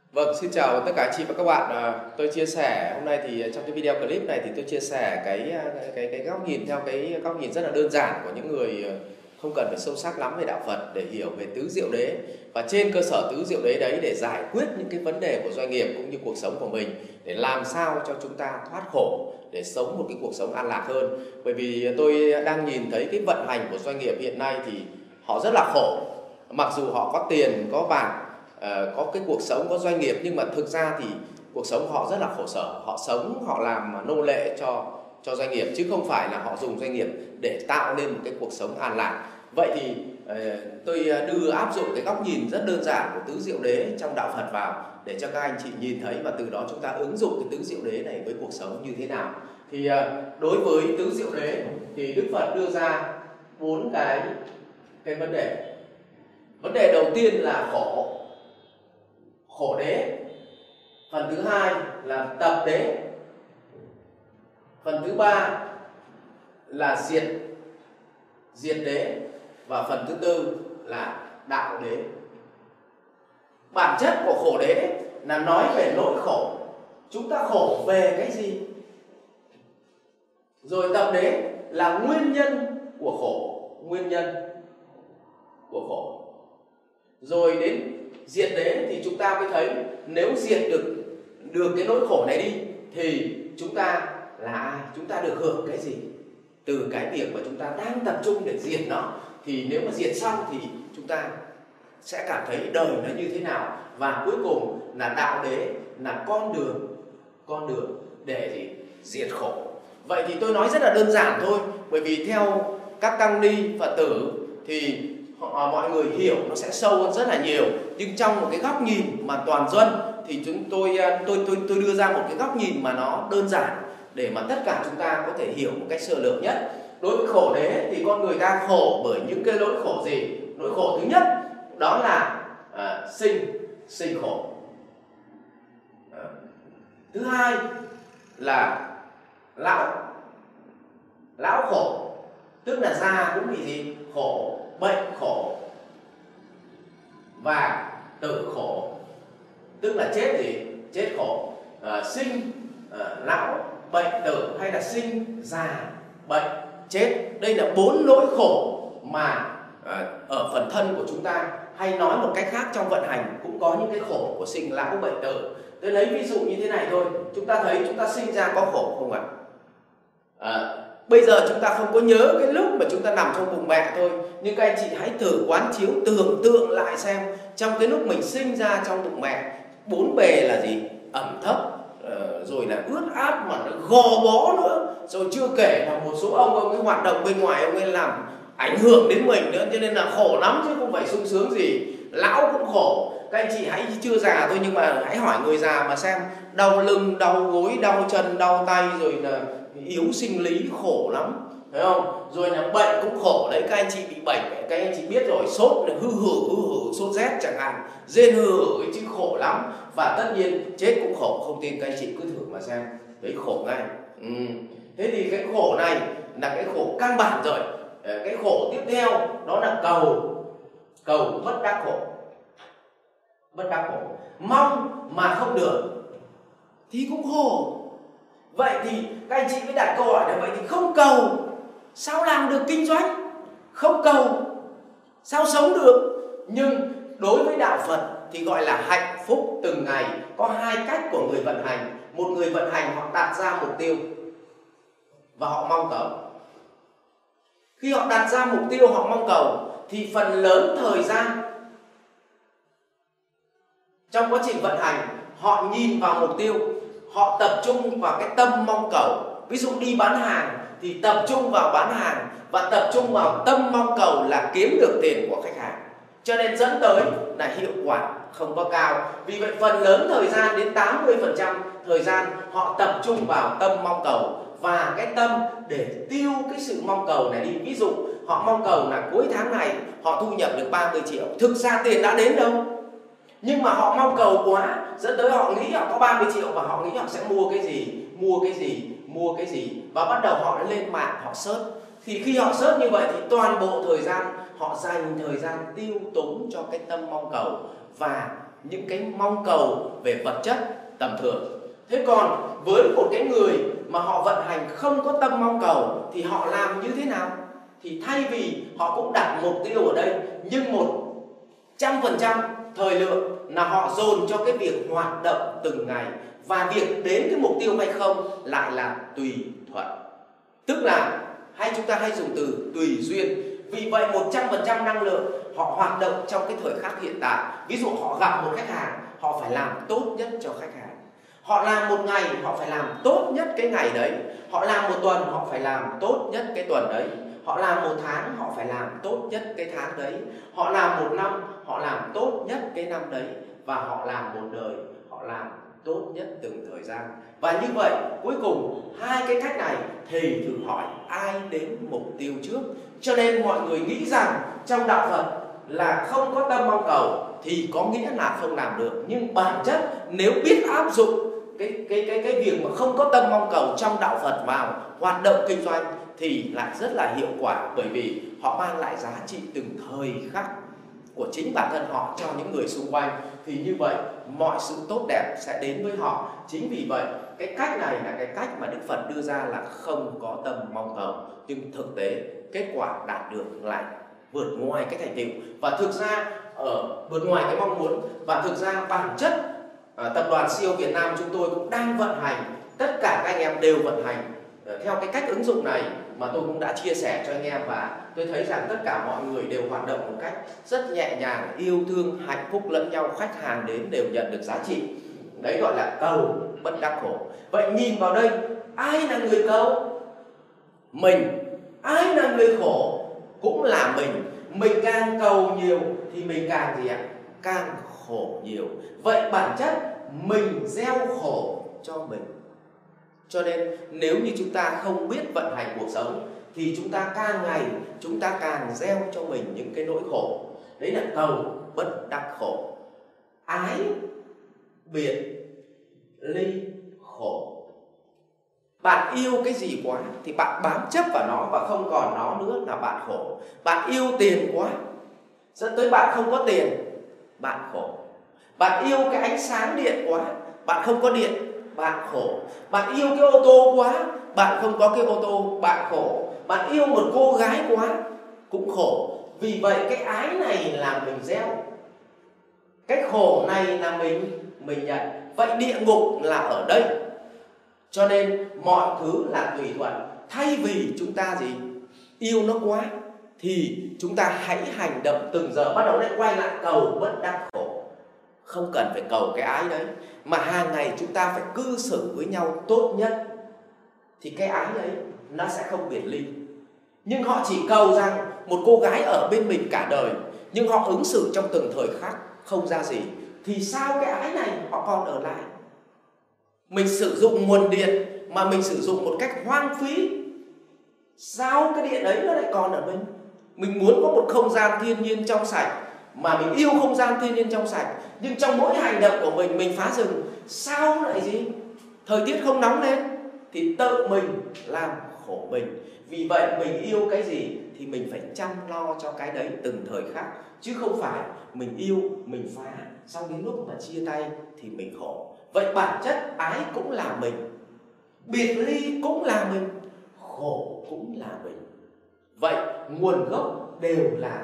Vâng, xin chào tất cả anh chị và các bạn. Tôi chia sẻ hôm nay thì trong cái video clip này thì tôi chia sẻ cái góc nhìn theo cái góc nhìn rất là đơn giản của những người không cần phải sâu sắc lắm về đạo Phật để hiểu về tứ diệu đế, và trên cơ sở tứ diệu đế đấy để giải quyết những cái vấn đề của doanh nghiệp cũng như cuộc sống của mình, để làm sao cho chúng ta thoát khổ, để sống một cái cuộc sống an lạc hơn. Bởi vì tôi đang nhìn thấy cái vận hành của doanh nghiệp hiện nay thì họ rất là khổ. Mặc dù họ có tiền, có bạc, có cái cuộc sống, có doanh nghiệp, nhưng mà thực ra thì cuộc sống của họ rất là khổ sở. Họ sống, họ làm nô lệ cho doanh nghiệp, chứ không phải là họ dùng doanh nghiệp để tạo nên một cái cuộc sống an lạc. Vậy thì tôi đưa áp dụng cái góc nhìn rất đơn giản của tứ diệu đế trong đạo Phật vào để cho các anh chị nhìn thấy, và từ đó chúng ta ứng dụng cái tứ diệu đế này với cuộc sống như thế nào. Thì đối với tứ diệu đế thì Đức Phật đưa ra 4 cái vấn đề. Vấn đề đầu tiên là khổ đế. Phần thứ hai là tập đế. Phần thứ ba là diệt đế. Và phần thứ tư là đạo đế. Bản chất của khổ đế là nói về nỗi khổ. Chúng ta khổ về cái gì? Rồi tập đế là nguyên nhân của khổ. Nguyên nhân của khổ. Rồi đến diệt đế thì chúng ta mới thấy nếu diệt được cái nỗi khổ này đi thì chúng ta là ai? Chúng ta được hưởng cái gì? Từ cái việc mà chúng ta đang tập trung để diệt nó, thì nếu mà diệt xong thì chúng ta sẽ cảm thấy đời nó như thế nào. Và cuối cùng là đạo đế, là con đường để gì? Diệt khổ. Vậy thì tôi nói rất là đơn giản thôi, bởi vì theo các tăng ni Phật tử thì mọi người hiểu nó sẽ sâu hơn rất là nhiều. Nhưng trong một cái góc nhìn mà toàn dân thì tôi đưa ra một cái góc nhìn mà nó đơn giản để mà tất cả chúng ta có thể hiểu một cách sơ lược nhất. Đối với khổ đế thì con người ta khổ bởi những cái nỗi khổ gì? Nỗi khổ thứ nhất đó là sinh khổ. Thứ hai là lão khổ, tức là già cũng bị gì? Khổ, bệnh khổ. Và tử khổ, tức là chết gì? Chết khổ. Sinh, lão, bệnh, tử, hay là sinh, già, bệnh, chết. Đây là 4 nỗi khổ mà ở phần thân của chúng ta. Hay nói một cách khác, trong vận hành cũng có những cái khổ của sinh, lão, bệnh, tử. Tôi lấy ví dụ như thế này thôi. Chúng ta thấy chúng ta sinh ra có khổ không ạ? Bây giờ chúng ta không có nhớ cái lúc mà chúng ta nằm trong bụng mẹ thôi, nhưng các anh chị hãy thử quán chiếu, tưởng tượng lại xem, trong cái lúc mình sinh ra trong bụng mẹ, bốn bề là gì? Ẩm thấp, rồi là ướt át mà nó gò bó nữa, rồi chưa kể là một số ông ấy hoạt động bên ngoài, ông ấy làm ảnh hưởng đến mình nữa, cho nên là khổ lắm chứ không phải sung sướng gì. Lão cũng khổ. Các anh chị hãy chưa già thôi, nhưng mà hãy hỏi người già mà xem, đau lưng, đau gối, đau chân, đau tay, rồi là yếu sinh lý, khổ lắm, thấy không? Rồi là bệnh cũng khổ đấy. Các anh chị bị bệnh, các anh chị biết rồi, sốt là hư hử, sốt rét chẳng hạn, rên hư hử chứ khổ lắm. Và tất nhiên chết cũng khổ, không tin các anh chị cứ thử mà xem, đấy khổ ngay. Thế thì cái khổ này là cái khổ căn bản rồi. Cái khổ tiếp theo đó là cầu bất đắc khổ. Bất đắc khổ, mong mà không được thì cũng khổ. Vậy thì các anh chị mới đặt câu hỏi là vậy thì không cầu sao làm được kinh doanh? Không cầu sao sống được? Nhưng đối với đạo Phật thì gọi là hạnh phúc từng ngày. Có hai cách của người vận hành. Một người vận hành họ đặt ra mục tiêu và họ mong cầu. Khi họ đặt ra mục tiêu, họ mong cầu thì phần lớn thời gian trong quá trình vận hành họ nhìn vào mục tiêu, họ tập trung vào cái tâm mong cầu. Ví dụ đi bán hàng thì tập trung vào bán hàng và tập trung vào tâm mong cầu là kiếm được tiền của khách hàng, cho nên dẫn tới là hiệu quả không có cao. Vì vậy phần lớn thời gian, đến 80% thời gian họ tập trung vào tâm mong cầu, và cái tâm để tiêu cái sự mong cầu này đi. Ví dụ họ mong cầu là cuối tháng này họ thu nhập được 30 triệu, thực ra tiền đã đến đâu, nhưng mà họ mong cầu quá, dẫn tới họ nghĩ họ có 30 triệu và họ nghĩ họ sẽ mua cái gì, và bắt đầu họ lên mạng họ search. Thì khi họ search như vậy thì toàn bộ thời gian họ dành thời gian tiêu tốn cho cái tâm mong cầu, và những cái mong cầu về vật chất tầm thường. Thế còn với một cái người mà họ vận hành không có tâm mong cầu thì họ làm như thế nào? Thì thay vì họ cũng đặt mục tiêu ở đây, nhưng 100% thời lượng là họ dồn cho cái việc hoạt động từng ngày, và việc đến cái mục tiêu hay không lại là tùy thuận. Tức là chúng ta hay dùng từ tùy duyên. Vì vậy 100% năng lượng họ hoạt động trong cái thời khắc hiện tại. Ví dụ họ gặp một khách hàng, họ phải làm tốt nhất cho khách hàng. Họ làm một ngày, họ phải làm tốt nhất cái ngày đấy. Họ làm một tuần, họ phải làm tốt nhất cái tuần đấy. Họ làm một tháng, họ phải làm tốt nhất cái tháng đấy. Họ làm một năm, họ làm tốt nhất cái năm đấy. Và họ làm một đời, họ làm tốt nhất từng thời gian. Và như vậy cuối cùng hai cái cách này thì thử hỏi ai đến mục tiêu trước. Cho nên mọi người nghĩ rằng trong đạo Phật là không có tâm mong cầu thì có nghĩa là không làm được. Nhưng bản chất nếu biết áp dụng cái việc mà không có tâm mong cầu trong đạo Phật vào hoạt động kinh doanh thì lại rất là hiệu quả, bởi vì họ mang lại giá trị từng thời khắc của chính bản thân họ cho những người xung quanh. Thì như vậy mọi sự tốt đẹp sẽ đến với họ. Chính vì vậy cái cách này là cái cách mà Đức Phật đưa ra là không có tâm mong cầu, nhưng thực tế kết quả đạt được lại vượt ngoài cái thành tựu, và thực ra vượt ngoài cái mong muốn. Và thực ra bản chất tập đoàn siêu Việt Nam chúng tôi cũng đang vận hành, tất cả các anh em đều vận hành theo cái cách ứng dụng này mà tôi cũng đã chia sẻ cho anh em. Và tôi thấy rằng tất cả mọi người đều hoạt động một cách rất nhẹ nhàng, yêu thương, hạnh phúc lẫn nhau. Khách hàng đến đều nhận được giá trị. Đấy gọi là cầu bất đắc khổ. Vậy nhìn vào đây, ai là người cầu? Mình. Ai là người khổ? Cũng là mình. Mình càng cầu nhiều thì mình càng gì ạ? Càng khổ nhiều. Vậy bản chất mình gieo khổ cho mình. Cho nên nếu như chúng ta không biết vận hành cuộc sống thì chúng ta càng ngày chúng ta càng gieo cho mình những cái nỗi khổ. Đấy là cầu bất đắc khổ. Ái biệt ly khổ. Bạn yêu cái gì quá thì bạn bám chấp vào nó và không còn nó nữa là bạn khổ. Bạn yêu tiền quá dẫn tới bạn không có tiền, bạn khổ. Bạn yêu cái ánh sáng điện quá, bạn không có điện, bạn khổ. Bạn yêu cái ô tô quá, bạn không có cái ô tô, bạn khổ. Bạn yêu một cô gái quá cũng khổ. Vì vậy cái ái này là mình gieo, cái khổ này là mình nhận. Vậy địa ngục là ở đây. Cho nên mọi thứ là tùy thuận. Thay vì chúng ta gì yêu nó quá thì chúng ta hãy hành động từng giờ. Bắt đầu lại quay lại cầu bất đắc khổ. Không cần phải cầu cái ái đấy, mà hàng ngày chúng ta phải cư xử với nhau tốt nhất, thì cái ái ấy nó sẽ không biệt ly. Nhưng họ chỉ cầu rằng một cô gái ở bên mình cả đời, nhưng họ ứng xử trong từng thời khắc không ra gì, thì sao cái ái này họ còn ở lại? Mình sử dụng nguồn điện mà mình sử dụng một cách hoang phí, sao cái điện ấy nó lại còn ở mình? Mình muốn có một không gian thiên nhiên trong sạch, mà mình yêu không gian thiên nhiên trong sạch, nhưng trong mỗi hành động của mình phá rừng, sao lại gì? Thời tiết không nóng lên thì tự mình làm khổ mình. Vì vậy mình yêu cái gì thì mình phải chăm lo cho cái đấy từng thời khắc, chứ không phải mình yêu mình phá, xong đến lúc mà chia tay thì mình khổ. Vậy bản chất ái cũng là mình, biệt ly cũng là mình, khổ cũng là mình. Vậy nguồn gốc đều là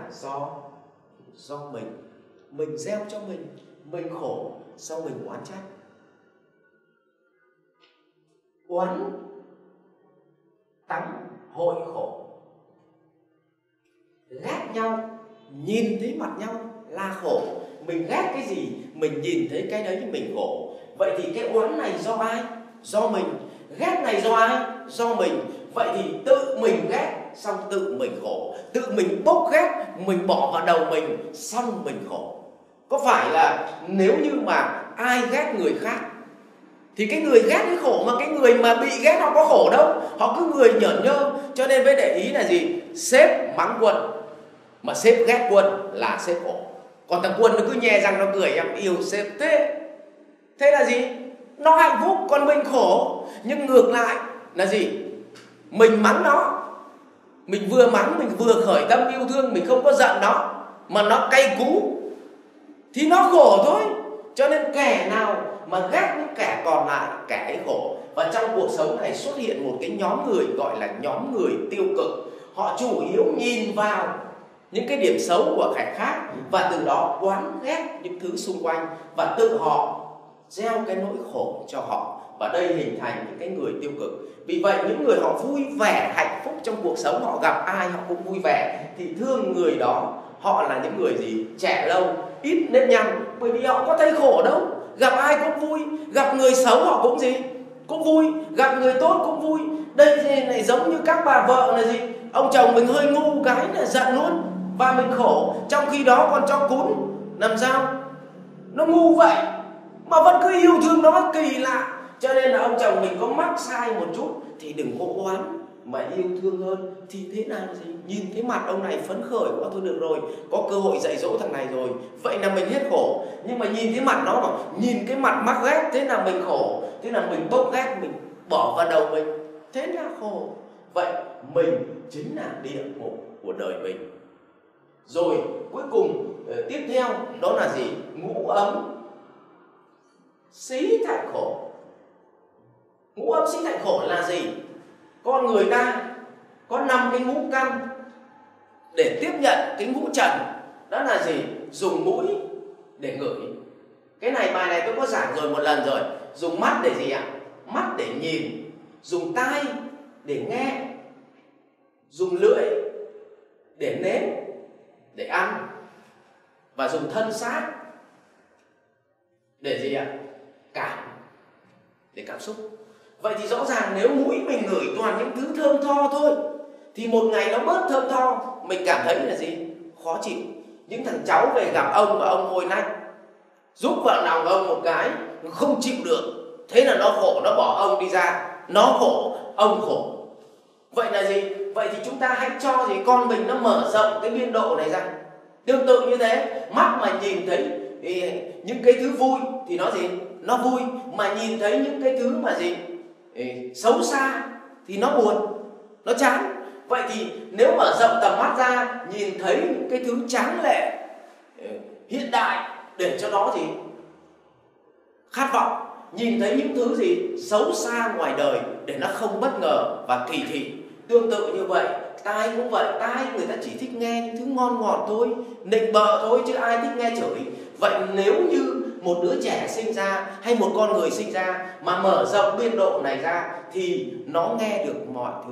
do mình gieo cho mình khổ, sau mình oán trách. Oán tắng hội khổ. Ghét nhau, nhìn thấy mặt nhau là khổ. Mình ghét cái gì, mình nhìn thấy cái đấy mình khổ. Vậy thì cái oán này do ai? Do mình. Ghét này do ai? Do mình. Vậy thì tự mình ghét, xong tự mình khổ. Tự mình bốc ghét, mình bỏ vào đầu mình, xong mình khổ. Có phải là nếu như mà ai ghét người khác thì cái người ghét mới khổ, mà cái người mà bị ghét họ có khổ đâu, họ cứ người nhởn nhơ. Cho nên với để ý là gì? Sếp mắng quân, mà sếp ghét quân là sếp khổ. Còn thằng quân nó cứ nhe răng nó cười, em yêu sếp thế. Thế là gì? Nó hạnh phúc, còn mình khổ. Nhưng ngược lại là gì? Mình mắng nó, mình vừa mắng, mình vừa khởi tâm yêu thương, mình không có giận nó, mà nó cay cú thì nó khổ thôi. Cho nên kẻ nào mà ghét những kẻ còn lại, kẻ ấy khổ. Và trong cuộc sống này xuất hiện một cái nhóm người gọi là nhóm người tiêu cực. Họ chủ yếu nhìn vào những cái điểm xấu của kẻ khác và từ đó oán ghét những thứ xung quanh, và tự họ gieo cái nỗi khổ cho họ, và đây hình thành những cái người tiêu cực. Vì vậy những người họ vui vẻ hạnh phúc trong cuộc sống, họ gặp ai họ cũng vui vẻ, thì thương người đó họ là những người gì? Trẻ lâu, ít nếp nhăn, bởi vì họ có thấy khổ đâu. Gặp ai cũng vui, gặp người xấu họ cũng gì? Cũng vui, gặp người tốt cũng vui. Đây thì này giống như các bà vợ là gì? Ông chồng mình hơi ngu cái là giận luôn và mình khổ, trong khi đó con chó cún làm sao nó ngu vậy mà vẫn cứ yêu thương nó, kỳ lạ. Cho nên là ông chồng mình có mắc sai một chút thì đừng có oán mà yêu thương hơn. Thì thế nào gì? Nhìn thấy mặt ông này phấn khởi quá thôi được rồi, có cơ hội dạy dỗ thằng này rồi, vậy là mình hết khổ. Nhưng mà nhìn thấy mặt nó mà nhìn cái mặt mắc ghét, thế là mình khổ, thế là mình bốc ghét, mình bỏ vào đầu mình, thế là khổ. Vậy mình chính là địa ngục của đời mình. Rồi cuối cùng tiếp theo đó là gì? Ngũ ấm xí thạnh khổ. Ngũ ấm xí thạnh khổ là gì? Con người ta có 5 cái ngũ căn để tiếp nhận cái ngũ trần. Đó là gì? Dùng mũi để ngửi. Cái này bài này tôi có giảng rồi một lần rồi. Dùng mắt để gì ạ? Mắt để nhìn. Dùng tai để nghe. Dùng lưỡi để nếm, để ăn. Và dùng thân xác để gì ạ? Cảm, để cảm xúc. Vậy thì rõ ràng nếu mũi mình ngửi toàn những thứ thơm tho thôi thì một ngày nó bớt thơm tho, mình cảm thấy là gì? Khó chịu. Những thằng cháu về gặp ông và ông môi nách, giúp vào lòng ông một cái, không chịu được, thế là nó khổ, nó bỏ ông đi ra. Nó khổ, ông khổ. Vậy là gì? Vậy thì chúng ta hãy cho gì con mình nó mở rộng cái biên độ này ra. Tương tự như thế, mắt mà nhìn thấy những cái thứ vui thì nó gì? Nó vui. Mà nhìn thấy những cái thứ mà gì? Xấu xa thì nó buồn, nó chán. Vậy thì nếu mở rộng tầm mắt ra, nhìn thấy những cái thứ tráng lệ hiện đại để cho nó gì? Khát vọng. Nhìn thấy những thứ gì? Xấu xa ngoài đời để nó không bất ngờ và kỳ thị. Tương tự như vậy, tai cũng vậy. Tai người ta chỉ thích nghe những thứ ngon ngọt thôi, nịnh bợ thôi, chứ ai thích nghe chửi. Vậy nếu như một đứa trẻ sinh ra hay một con người sinh ra mà mở rộng biên độ này ra thì nó nghe được mọi thứ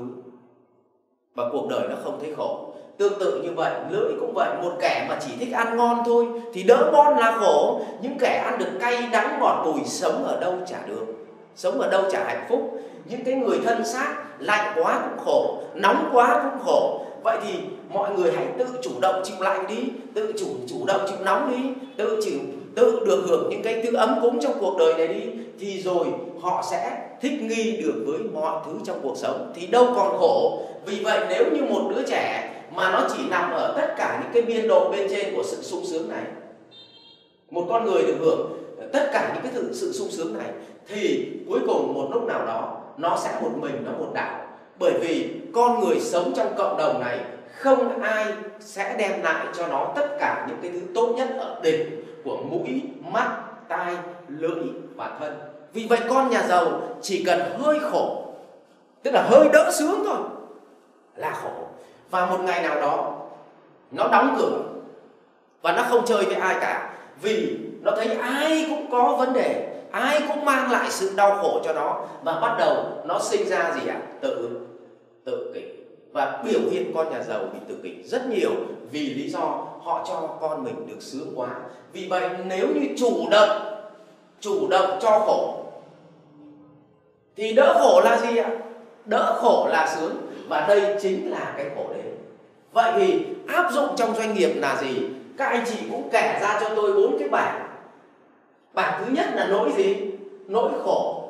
và cuộc đời nó không thấy khổ. Tương tự như vậy, lưỡi cũng vậy. Một kẻ mà chỉ thích ăn ngon thôi thì đỡ ngon là khổ. Những kẻ ăn được cay đắng ngọt bùi, sống ở đâu chả được, sống ở đâu chả hạnh phúc. Những cái người thân xác, lạnh quá cũng khổ, nóng quá cũng khổ. Vậy thì mọi người hãy tự chủ động chịu lạnh đi, tự chủ động chịu nóng đi, tự được hưởng những cái thứ ấm cúng trong cuộc đời này đi, thì rồi họ sẽ thích nghi được với mọi thứ trong cuộc sống thì đâu còn khổ. Vì vậy nếu như một đứa trẻ mà nó chỉ nằm ở tất cả những cái biên độ bên trên của sự sung sướng này, một con người được hưởng tất cả những cái sự sung sướng này, thì cuối cùng một lúc nào đó nó sẽ một mình, nó một đảo. Bởi vì con người sống trong cộng đồng này, không ai sẽ đem lại cho nó tất cả những cái thứ tốt nhất ở đỉnh của mũi, mắt, tai, lưỡi và thân. Vì vậy con nhà giàu chỉ cần hơi khổ, tức là hơi đỡ sướng thôi là khổ. Và một ngày nào đó nó đóng cửa và nó không chơi với ai cả, vì nó thấy ai cũng có vấn đề, ai cũng mang lại sự đau khổ cho nó, và bắt đầu nó sinh ra gì ạ? Tự kỷ. Và biểu hiện con nhà giàu bị tự kỷ rất nhiều vì lý do họ cho con mình được sướng quá. Vì vậy nếu như chủ động cho khổ thì đỡ khổ là gì ạ? Đỡ khổ là sướng, và đây chính là cái khổ đến. Vậy thì áp dụng trong doanh nghiệp là gì? Các anh chị cũng kể ra cho tôi 4 cái bảng. Bảng thứ nhất là nỗi gì? Nỗi khổ.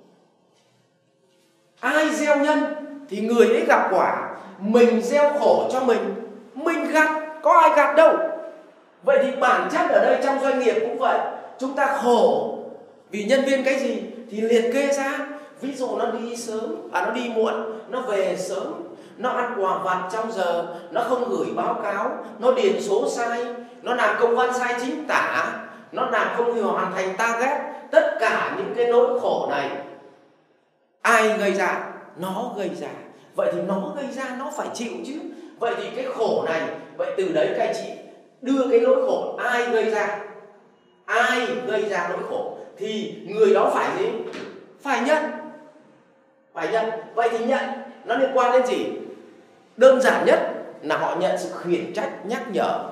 Ai gieo nhân thì người ấy gặp quả. Mình gieo khổ cho mình gặt, có ai gặt đâu. Vậy thì bản chất ở đây trong doanh nghiệp cũng vậy. Chúng ta khổ vì nhân viên cái gì thì liệt kê ra. Ví dụ nó đi sớm, nó đi muộn, nó về sớm, nó ăn quà vặt trong giờ, nó không gửi báo cáo, nó điền số sai, nó làm công văn sai chính tả, nó làm không hoàn thành target. Tất cả những cái nỗi khổ này ai gây ra? Nó gây ra. Vậy thì nó gây ra nó phải chịu chứ. Vậy thì cái khổ này, vậy từ đấy các anh chị đưa cái nỗi khổ ai gây ra? Ai gây ra nỗi khổ thì người đó phải gì? Phải nhận. Phải nhận. Vậy thì nhận nó liên quan đến gì? Đơn giản nhất là họ nhận sự khiển trách, nhắc nhở.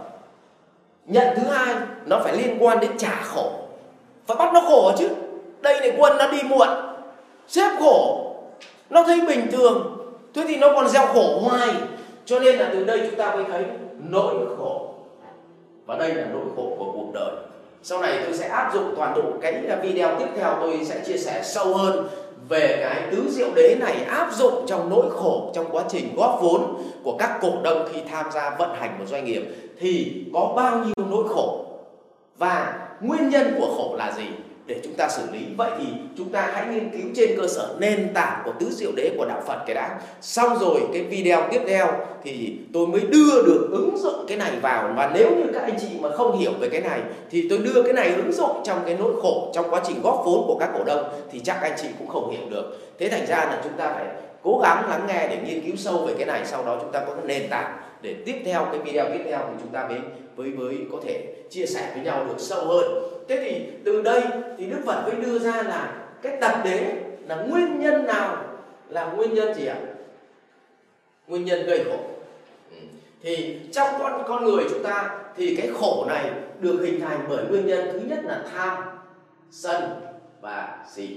Nhận thứ hai nó phải liên quan đến trả khổ. Phải bắt nó khổ chứ. Đây này Quân nó đi muộn, sếp khổ, nó thấy bình thường, thế thì nó còn gieo khổ hoài. Cho nên là từ đây chúng ta mới thấy nỗi khổ. Và đây là nỗi khổ của cuộc đời. Sau này tôi sẽ áp dụng toàn bộ cái video tiếp theo, tôi sẽ chia sẻ sâu hơn về cái tứ diệu đế này, áp dụng trong nỗi khổ trong quá trình góp vốn của các cổ đông khi tham gia vận hành một doanh nghiệp thì có bao nhiêu nỗi khổ và nguyên nhân của khổ là gì để chúng ta xử lý. Vậy thì chúng ta hãy nghiên cứu trên cơ sở nền tảng của tứ diệu đế của đạo Phật cái đã. Xong rồi cái video tiếp theo thì tôi mới đưa được ứng dụng cái này vào. Và nếu như các anh chị mà không hiểu về cái này thì tôi đưa cái này ứng dụng trong cái nỗi khổ trong quá trình góp vốn của các cổ đông thì chắc anh chị cũng không hiểu được. Thế thành ra là chúng ta phải cố gắng lắng nghe để nghiên cứu sâu về cái này. Sau đó chúng ta có cái nền tảng để tiếp theo cái video tiếp theo thì chúng ta mới có thể chia sẻ với nhau được sâu hơn. Thế thì từ đây thì Đức Phật mới đưa ra là cái tập đế là nguyên nhân nào, là nguyên nhân gì ạ? Nguyên nhân gây khổ. Thì trong con người chúng ta thì cái khổ này được hình thành bởi nguyên nhân thứ nhất là tham, sân và si.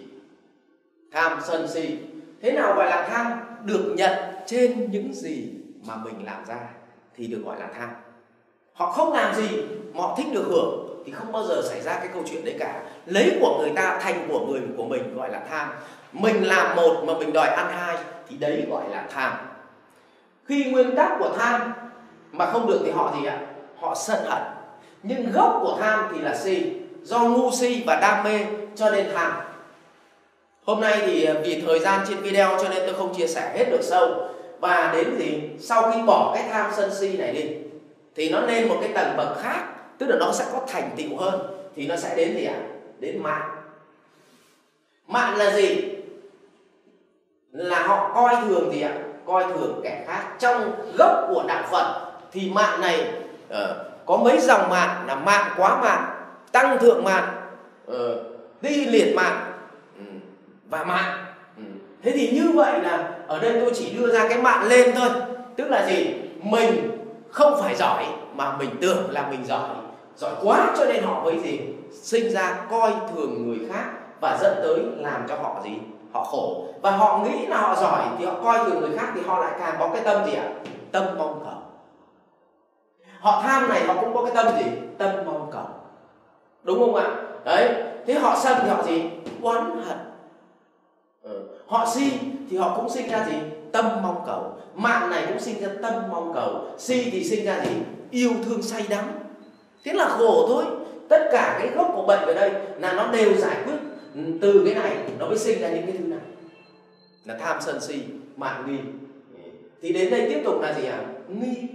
Tham, sân, si. Thế nào gọi là tham? Được nhận trên những gì mà mình làm ra thì được gọi là tham. Họ không làm gì mà họ thích được hưởng thì không bao giờ xảy ra cái câu chuyện đấy cả. Lấy của người ta thành của người của mình gọi là tham. Mình làm một mà mình đòi ăn hai thì đấy gọi là tham. Khi nguyên tắc của tham mà không được thì họ gì ạ? Họ sân hận. Nhưng gốc của tham thì là si. Do ngu si và đam mê cho nên tham. Hôm nay thì vì thời gian trên video cho nên tôi không chia sẻ hết được sâu. Và đến thì sau khi bỏ cái tham sân si này đi thì nó lên một cái tầng bậc khác, tức là nó sẽ có thành tựu hơn. Thì nó sẽ đến gì ạ? Đến mạn. Mạn là gì? Là họ coi thường gì ạ? Coi thường kẻ khác. Trong gốc của đạo Phật thì mạn này có mấy dòng mạn là mạn quá mạn, tăng thượng mạn, đi liệt mạn và mạn. Thế thì như vậy là ở đây tôi chỉ đưa ra cái mạn lên thôi. Tức là gì? Mình không phải giỏi mà mình tưởng là mình giỏi quá, cho nên họ mới gì? Sinh ra coi thường người khác và dẫn tới làm cho họ gì? Họ khổ. Và họ nghĩ là họ giỏi thì họ coi thường người khác thì họ lại càng có cái tâm gì ạ? Tâm mong cầu. Họ tham này họ cũng có cái tâm gì? Tâm mong cầu. Đúng không ạ? Đấy. Thế họ sân thì họ gì? Oán hận. Họ si thì họ cũng sinh ra gì? Tâm mong cầu. Mạn này cũng sinh ra tâm mong cầu. Si thì sinh ra gì? Yêu thương say đắm. Thế là khổ thôi. Tất cả cái gốc của bệnh ở đây là nó đều giải quyết từ cái này, nó mới sinh ra những cái thứ này. Là tham sân si, mạn nghi. Thì đến đây tiếp tục là gì ạ? Nghi.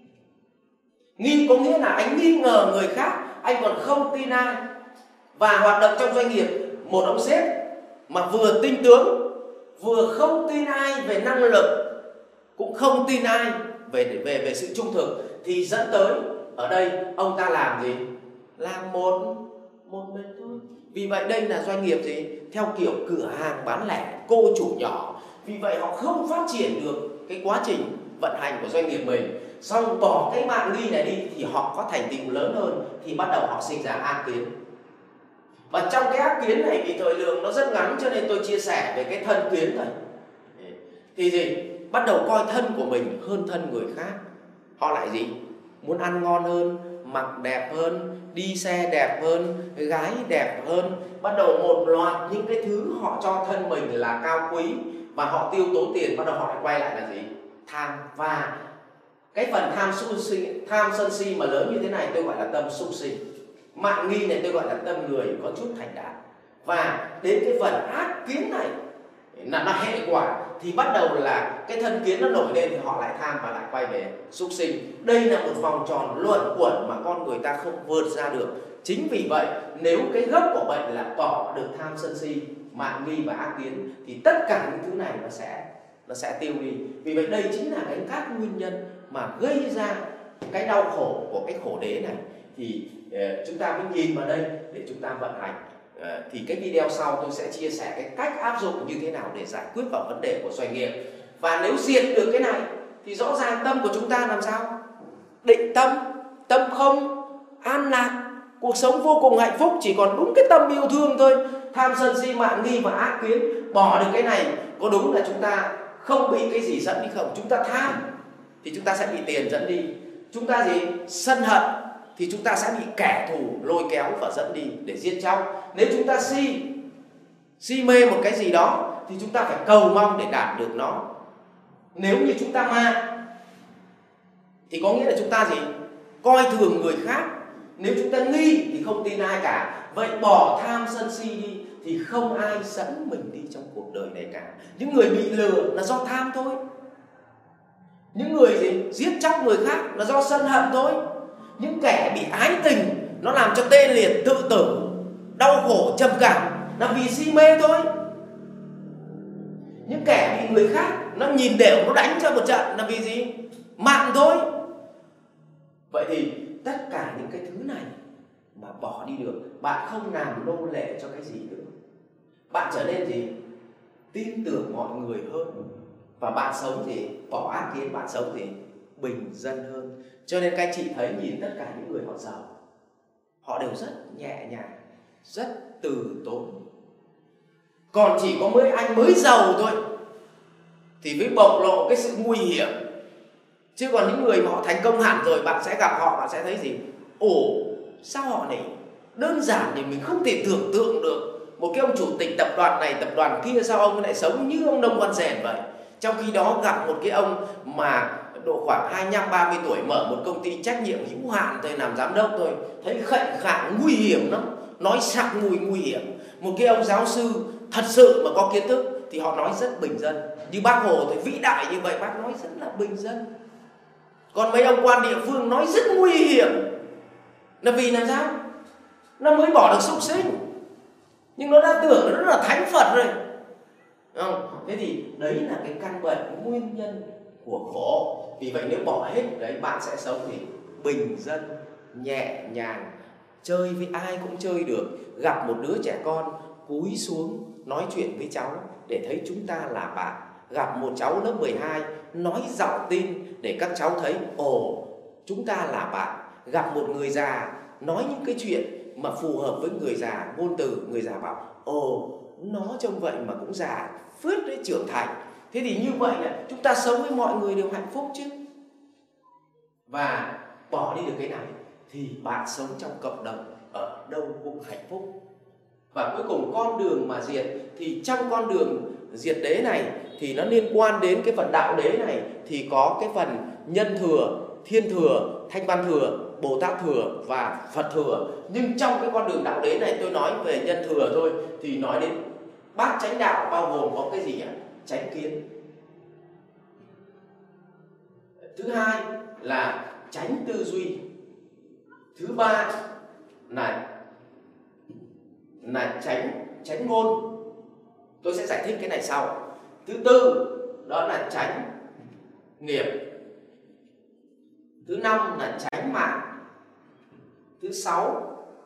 Nghi có nghĩa là anh nghi ngờ người khác, anh còn không tin ai. Và hoạt động trong doanh nghiệp, một ông sếp mà vừa tinh tướng, vừa không tin ai về năng lực, cũng không tin ai về sự trung thực, thì dẫn tới ở đây ông ta làm gì? Làm một mình thôi. Vì vậy đây là doanh nghiệp gì? Theo kiểu cửa hàng bán lẻ, cô chủ nhỏ. Vì vậy họ không phát triển được cái quá trình vận hành của doanh nghiệp mình. Xong bỏ cái mạn nghi này đi thì họ có thành tựu lớn hơn, thì bắt đầu họ sinh ra ác kiến. Và trong cái ác kiến này vì thời lượng nó rất ngắn cho nên tôi chia sẻ về cái thân kiến này. Thì gì? Bắt đầu coi thân của mình hơn thân người khác. Họ lại gì? Muốn ăn ngon hơn, mặc đẹp hơn, đi xe đẹp hơn, gái đẹp hơn. Bắt đầu một loạt những cái thứ họ cho thân mình là cao quý và họ tiêu tốn tiền. Bắt đầu họ lại quay lại là gì? Tham. Và cái phần tham sân si mà lớn như thế này tôi gọi là tâm súc sinh. Mạn nghi này tôi gọi là tâm người có chút thành đạt. Và đến cái phần ác kiến này là nó hệ quả, thì bắt đầu là cái thân kiến nó nổi lên thì họ lại tham và lại quay về súc sinh. Đây là một vòng tròn luẩn quẩn mà con người ta không vượt ra được. Chính vì vậy nếu cái gốc của bệnh là bỏ được tham sân si, mạn nghi và ác kiến thì tất cả những thứ này nó sẽ tiêu đi. Vì vậy đây chính là các nguyên nhân mà gây ra cái đau khổ của cái khổ đế này. Thì chúng ta mới nhìn vào đây để chúng ta vận hành. Thì cái video sau tôi sẽ chia sẻ cái cách áp dụng như thế nào để giải quyết vào vấn đề của doanh nghiệp. Và nếu diệt được cái này thì rõ ràng tâm của chúng ta làm sao? Định tâm, tâm không, an lạc, cuộc sống vô cùng hạnh phúc, chỉ còn đúng cái tâm yêu thương thôi. Tham sân si mạn nghi và ác kiến, bỏ được cái này, có đúng là chúng ta không bị cái gì dẫn đi không? Chúng ta tham thì chúng ta sẽ bị tiền dẫn đi. Chúng ta sân hận thì chúng ta sẽ bị kẻ thù lôi kéo và dẫn đi để giết chóc. Nếu chúng ta si mê một cái gì đó thì chúng ta phải cầu mong để đạt được nó. Nếu như chúng ta ma thì có nghĩa là chúng ta coi thường người khác. Nếu chúng ta nghi thì không tin ai cả. Vậy bỏ tham sân si đi thì không ai dẫn mình đi trong cuộc đời này cả. Những người bị lừa là do tham thôi. Những người giết chóc người khác là do sân hận thôi. Những kẻ bị ái tình nó làm cho tê liệt, tự tử, đau khổ, trầm cảm là vì si mê thôi. Những kẻ bị người khác nó nhìn đều nó đánh cho một trận là vì gì? Mạng thôi. Vậy thì tất cả những cái thứ này mà bỏ đi được, bạn không làm nô lệ cho cái gì nữa. Bạn trở nên tin tưởng mọi người hơn. Và bạn sống bỏ ác kiến, bạn sống bình dân hơn. Cho nên các anh chị thấy nhìn tất cả những người họ giàu, họ đều rất nhẹ nhàng, rất từ tốn. Còn chỉ có mấy anh mới giàu thôi thì mới bộc lộ cái sự nguy hiểm. Chứ còn những người mà họ thành công hẳn rồi, bạn sẽ gặp họ, bạn sẽ thấy ồ, sao họ này đơn giản thì mình không thể tưởng tượng được. Một cái ông chủ tịch tập đoàn này, tập đoàn kia, sao ông lại sống như ông Nông Văn Rèn vậy? Trong khi đó gặp một cái ông mà độ khoảng 25-30 tuổi mở một công ty trách nhiệm hữu hạn thôi, làm giám đốc thôi, thấy khệnh khạng nguy hiểm lắm, nói sặc mùi nguy hiểm. Một cái ông giáo sư thật sự mà có kiến thức thì họ nói rất bình dân. Như Bác Hồ thì vĩ đại như vậy, bác nói rất là bình dân. Còn mấy ông quan địa phương nói rất nguy hiểm là vì làm sao? Nó mới bỏ được súc sinh, nhưng nó đã tưởng nó là thánh Phật rồi. Không? Thế thì đấy là cái căn bệnh, nguyên nhân của khổ. Vì vậy nếu bỏ hết đấy, bạn sẽ sống bình dân, nhẹ nhàng, chơi với ai cũng chơi được. Gặp một đứa trẻ con, cúi xuống nói chuyện với cháu để thấy chúng ta là bạn. Gặp một cháu lớp 12, nói giọng tin để các cháu thấy ồ, chúng ta là bạn. Gặp một người già, nói những cái chuyện mà phù hợp với người già, ngôn từ người già bảo ồ, nó trông vậy mà cũng già, phước đấy, trưởng thành. Thế thì như vậy là chúng ta sống với mọi người đều hạnh phúc chứ. Và bỏ đi được cái này thì bạn sống trong cộng đồng ở đâu cũng hạnh phúc. Và cuối cùng con đường mà diệt, thì trong con đường diệt đế này thì nó liên quan đến cái phần đạo đế này. Thì có cái phần nhân thừa, thiên thừa, thanh văn thừa, Bồ Tát thừa và Phật thừa. Nhưng trong cái con đường đạo đế này tôi nói về nhân thừa thôi, thì nói đến bát chánh đạo bao gồm có cái gì ạ? Chánh kiến. Thứ hai là chánh tư duy. Thứ ba là chánh ngôn. Tôi sẽ giải thích cái này sau. Thứ tư đó là chánh nghiệp. Thứ năm là chánh mạng. Thứ sáu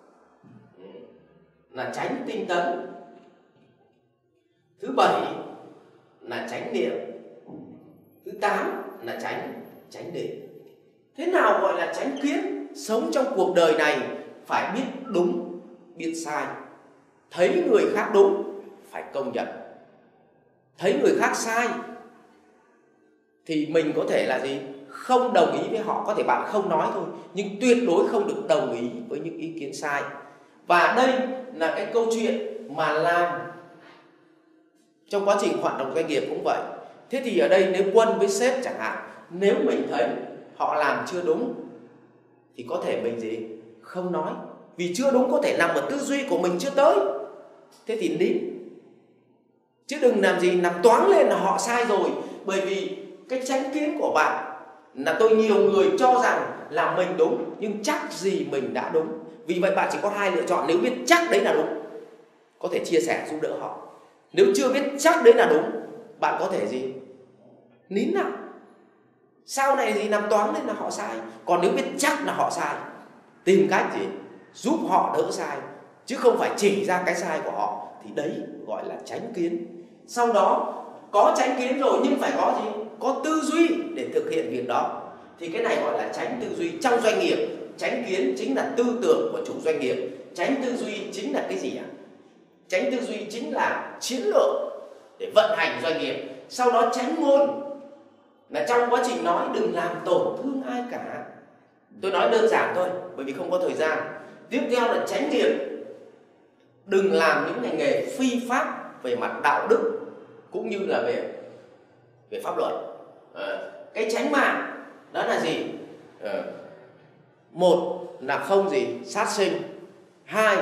là chánh tinh tấn. Thứ bảy là chánh niệm. Thứ 8 là chánh định. Thế nào gọi là chánh kiến? Sống trong cuộc đời này phải biết đúng, biết sai. Thấy người khác đúng phải công nhận. Thấy người khác sai thì mình có thể là không đồng ý với họ. Có thể bạn không nói thôi, nhưng tuyệt đối không được đồng ý với những ý kiến sai. Và đây là cái câu chuyện mà làm trong quá trình hoạt động doanh nghiệp cũng vậy. Thế thì ở đây nếu Quân với sếp chẳng hạn, nếu mình thấy họ làm chưa đúng thì có thể mình không nói. Vì chưa đúng có thể nằm ở tư duy của mình chưa tới. Thế thì nín. Chứ đừng làm toáng lên là họ sai rồi. Bởi vì cái chánh kiến của bạn là nhiều người cho rằng là mình đúng, nhưng chắc gì mình đã đúng. Vì vậy bạn chỉ có hai lựa chọn. Nếu biết chắc đấy là đúng, có thể chia sẻ giúp đỡ họ. Nếu chưa biết chắc đấy là đúng, bạn có thể gì? Nín lặng. Sau này gì làm toán lên là họ sai. Còn nếu biết chắc là họ sai, tìm cách gì giúp họ đỡ sai, chứ không phải chỉ ra cái sai của họ, thì đấy gọi là chánh kiến. Sau đó có chánh kiến rồi nhưng phải có gì? Có tư duy để thực hiện việc đó. Thì cái này gọi là chánh tư duy. Trong doanh nghiệp, chánh kiến chính là tư tưởng của chủ doanh nghiệp. Chánh tư duy chính là cái gì ạ? Chánh tư duy chính là chiến lược để vận hành doanh nghiệp. Sau đó chánh ngôn là trong quá trình nói đừng làm tổn thương ai cả. Tôi nói đơn giản thôi bởi vì không có thời gian. Tiếp theo là chánh nghiệp, đừng làm những ngành nghề phi pháp về mặt đạo đức cũng như là về pháp luật. Cái chánh mạng đó là gì? Một là không gì sát sinh, hai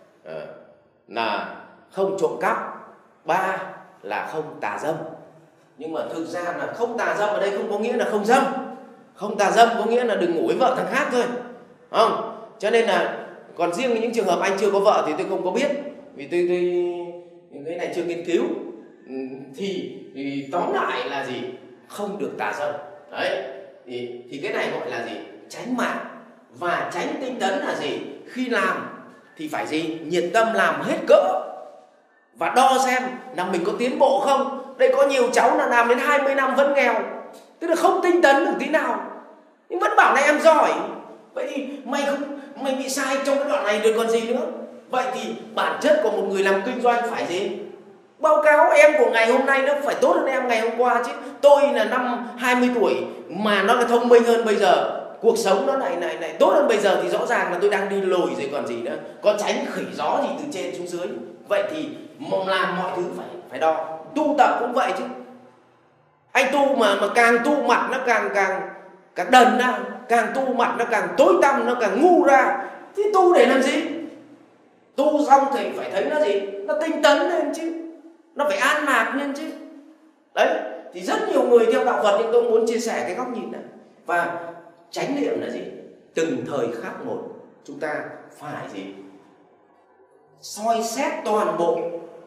là không trộm cắp, ba là không tà dâm. Nhưng mà thực ra là không tà dâm ở đây không có nghĩa là không dâm. Không tà dâm có nghĩa là đừng ngủ với vợ thằng khác thôi, không? Cho nên là còn riêng những trường hợp anh chưa có vợ thì tôi không có biết, vì tôi cái này chưa nghiên cứu. Thì tóm lại là gì? Không được tà dâm. Đấy. Thì cái này gọi là gì? Tránh mạng. Và tránh tinh tấn là gì? Khi làm thì phải gì? Nhiệt tâm làm hết cỡ và đo xem là mình có tiến bộ không. Đây có nhiều cháu là làm đến 20 năm vẫn nghèo, tức là không tinh tấn được tí nào, nhưng vẫn bảo này em giỏi. Vậy thì mày bị sai trong cái đoạn này rồi còn gì nữa. Vậy thì bản chất của một người làm kinh doanh phải gì? Báo cáo em của ngày hôm nay nó phải tốt hơn em ngày hôm qua chứ. Tôi là năm 20 tuổi mà nó là thông minh hơn bây giờ, cuộc sống nó lại tốt hơn bây giờ, thì rõ ràng là tôi đang đi lùi rồi còn gì nữa. Có tránh khỉ gió gì từ trên xuống dưới. Vậy thì làm mọi thứ phải đo. Tu tập cũng vậy chứ. Anh tu mà càng tu mặt nó càng đần ra, càng tu mặt nó càng tối tăm, nó càng ngu ra. Thì tu để làm gì? Tu xong thì phải thấy nó gì? Nó tinh tấn lên chứ, nó phải an lạc lên chứ. Đấy, thì rất nhiều người theo đạo Phật, nhưng tôi muốn chia sẻ cái góc nhìn này. Và chánh niệm là gì? Từng thời khắc một chúng ta phải gì? Soi xét toàn bộ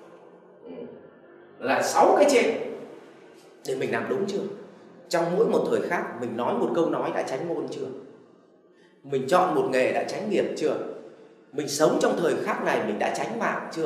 là 6 cái trên để mình làm đúng chưa? Trong mỗi một thời khắc mình nói một câu nói đã chánh ngôn chưa? Mình chọn một nghề đã chánh nghiệp chưa? Mình sống trong thời khắc này mình đã chánh mạng chưa?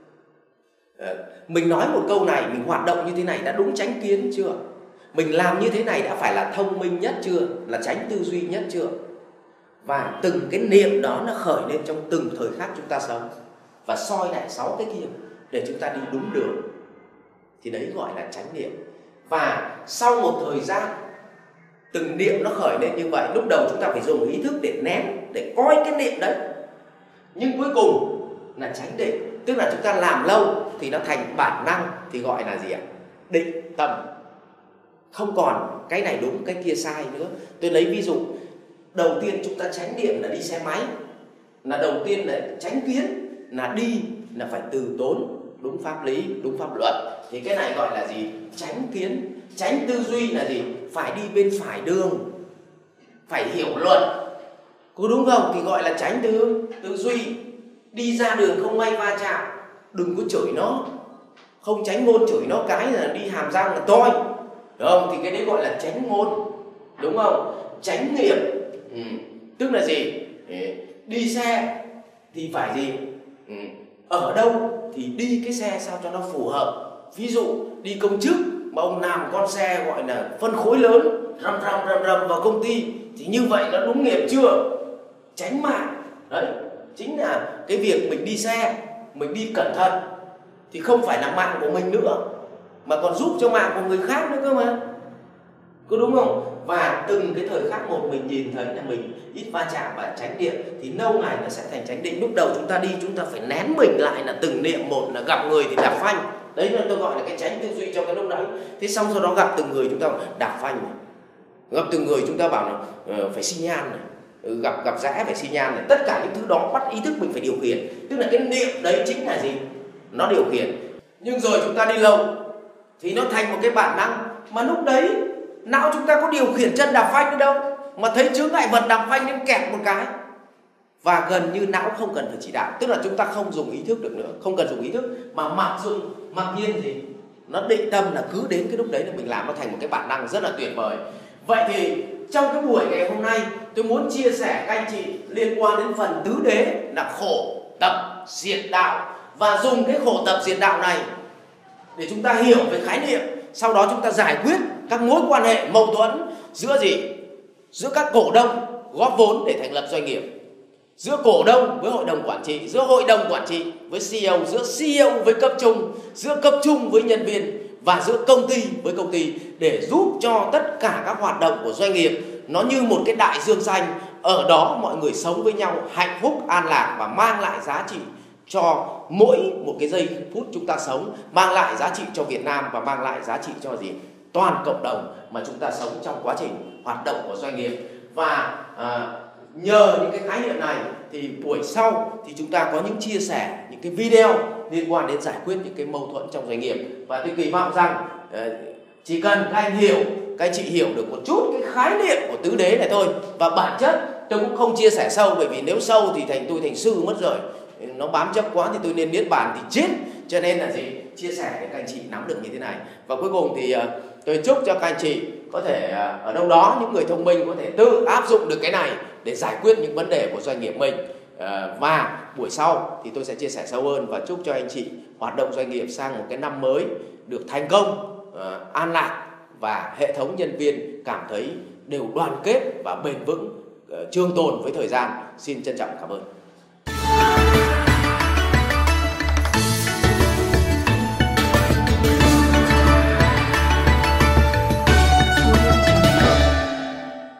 Mình nói một câu này, mình hoạt động như thế này đã đúng chánh kiến chưa? Mình làm như thế này đã phải là thông minh nhất chưa? Là chánh tư duy nhất chưa? Và từng cái niệm đó nó khởi lên trong từng thời khắc chúng ta sống, và soi lại 6 cái kia để chúng ta đi đúng đường. Thì đấy gọi là chánh niệm. Và sau một thời gian từng niệm nó khởi lên như vậy, lúc đầu chúng ta phải dùng ý thức để nén, để coi cái niệm đấy. Nhưng cuối cùng là chánh định, tức là chúng ta làm lâu thì nó thành bản năng, thì gọi là gì ạ? Định tâm. Không còn cái này đúng cái kia sai nữa. Tôi lấy ví dụ, đầu tiên chúng ta chánh niệm là đi xe máy, là đầu tiên là chánh kiến, là đi là phải từ tốn, đúng pháp lý, đúng pháp luật. Thì cái này gọi là gì? Chánh kiến. Chánh tư duy là gì? Phải đi bên phải đường, phải hiểu luật, có đúng không? Thì gọi là chánh tư duy. Đi ra đường không may va chạm, đừng có chửi nó, không chánh ngôn chửi nó cái là đi hàm răng là toi, đúng không? Thì cái đấy gọi là chánh ngôn, đúng không? Chánh nghiệp tức là gì? Đi xe thì phải gì? Ở đâu thì đi cái xe sao cho nó phù hợp. Ví dụ đi công chức mà ông làm con xe gọi là phân khối lớn rầm vào công ty, thì như vậy nó đúng nghiệp chưa? Chánh mạng. Đấy, chính là cái việc mình đi xe, mình đi cẩn thận thì không phải là mạng của mình nữa, mà còn giúp cho mạng của người khác nữa cơ mà, có đúng không? Và từng cái thời khắc một mình nhìn thấy là mình ít va chạm và chánh niệm, thì lâu ngày nó sẽ thành chánh định. Lúc đầu chúng ta đi chúng ta phải nén mình lại, là từng niệm một, là gặp người thì đạp phanh. Đấy là tôi gọi là cái chánh tư duy trong cái lúc đấy. Thế xong sau đó gặp từng người chúng ta đạp phanh này. Gặp từng người chúng ta bảo là phải xi nhan này, gặp rẽ phải xi nhan này. Tất cả những thứ đó bắt ý thức mình phải điều khiển. Tức là cái niệm đấy chính là gì? Nó điều khiển. Nhưng rồi chúng ta đi lâu thì nó thành một cái bản năng, mà lúc đấy não chúng ta có điều khiển chân đạp phanh đi đâu, mà thấy chướng ngại vật đạp phanh nên kẹt một cái. và gần như não không cần phải chỉ đạo, tức là chúng ta không dùng ý thức được nữa, không cần dùng ý thức mà mặc nhiên gì nó định tâm là cứ đến cái lúc đấy là mình làm nó thành một cái bản năng rất là tuyệt vời. Vậy thì trong cái buổi ngày hôm nay tôi muốn chia sẻ các anh chị liên quan đến phần tứ đế là khổ tập diệt đạo, và dùng cái khổ tập diệt đạo này để chúng ta hiểu về khái niệm, sau đó chúng ta giải quyết các mối quan hệ mâu thuẫn giữa giữa các cổ đông góp vốn để thành lập doanh nghiệp, giữa cổ đông với hội đồng quản trị, giữa hội đồng quản trị với CEO, giữa CEO với cấp trung, giữa cấp trung với nhân viên, và giữa công ty với công ty, để giúp cho tất cả các hoạt động của doanh nghiệp nó như một cái đại dương xanh. Ở đó mọi người sống với nhau hạnh phúc, an lạc và mang lại giá trị cho mỗi một cái giây phút chúng ta sống, mang lại giá trị cho Việt Nam và mang lại giá trị cho toàn cộng đồng mà chúng ta sống trong quá trình hoạt động của doanh nghiệp. Và nhờ những cái khái niệm này thì buổi sau thì chúng ta có những chia sẻ, những cái video liên quan đến giải quyết những cái mâu thuẫn trong doanh nghiệp. Và tôi kỳ vọng rằng chỉ cần các anh hiểu, các anh chị hiểu được một chút cái khái niệm của tứ đế này thôi. Và bản chất tôi cũng không chia sẻ sâu, bởi vì nếu sâu thì tôi thành sư mất rồi, nó bám chấp quá thì tôi nên niết bàn thì chết. Cho nên là chia sẻ để các anh chị nắm được như thế này. Và cuối cùng thì tôi chúc cho các anh chị có thể ở đâu đó, những người thông minh có thể tự áp dụng được cái này để giải quyết những vấn đề của doanh nghiệp mình. Và buổi sau thì tôi sẽ chia sẻ sâu hơn, và chúc cho anh chị hoạt động doanh nghiệp sang một cái năm mới được thành công, an lạc, và hệ thống nhân viên cảm thấy đều đoàn kết và bền vững, trường tồn với thời gian. Xin trân trọng cảm ơn.